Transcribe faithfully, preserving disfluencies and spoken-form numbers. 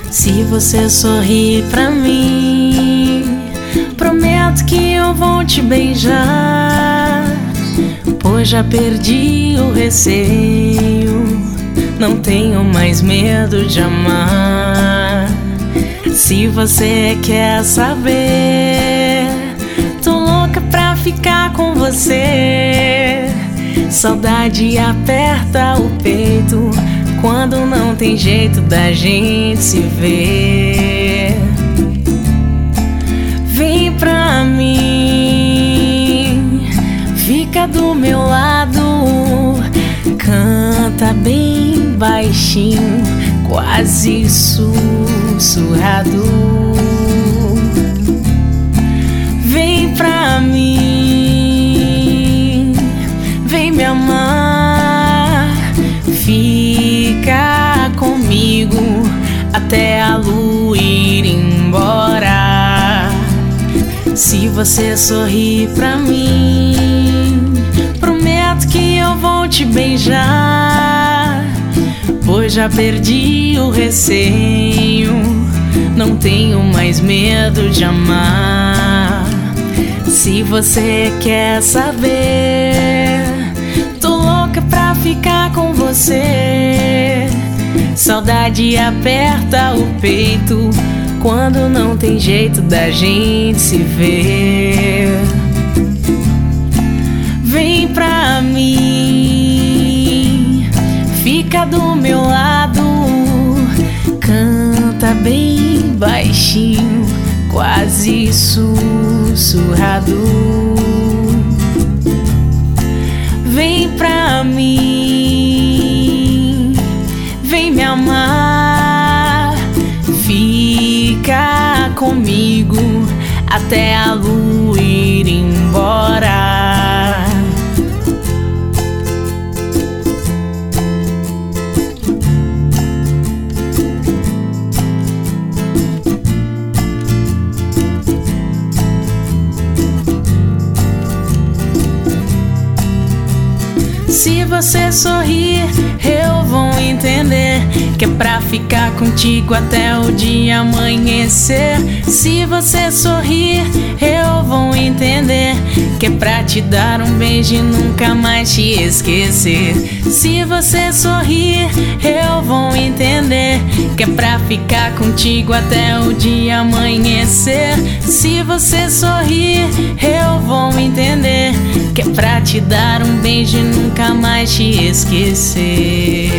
Se você sorrir pra mim, prometo que eu vou te beijar, pois já perdi o receio, não tenho mais medo de amar. Se você quer saber, tô louca pra ficar com você. Saudade aperta o peito quando não tem jeito da gente se ver. Vem pra mim, fica do meu lado, canta bem baixinho, quase sussurrado. Vem pra mim, vem me amar, fica comigo até a lua ir embora. Se você sorrir pra mim, prometo que eu vou te beijar, pois já perdi o receio, não tenho mais medo de amar. Se você quer saber, tô louca pra ficar com você. Saudade aperta o peito quando não tem jeito da gente se ver. Vem pra mim, fica do meu lado, canta bem baixinho, quase sussurrado. Vem pra mim, vem me amar, fica comigo até a lua ir embora. Se você sorrir, eu vou entender que é pra ficar contigo até o dia amanhecer. Se você sorrir, eu vou entender que é pra te dar um beijo e nunca mais te esquecer. Se você sorrir, eu vou entender que é pra ficar contigo até o dia amanhecer. Se você sorrir, eu vou entender que é pra te dar um beijo e nunca mais te esquecer.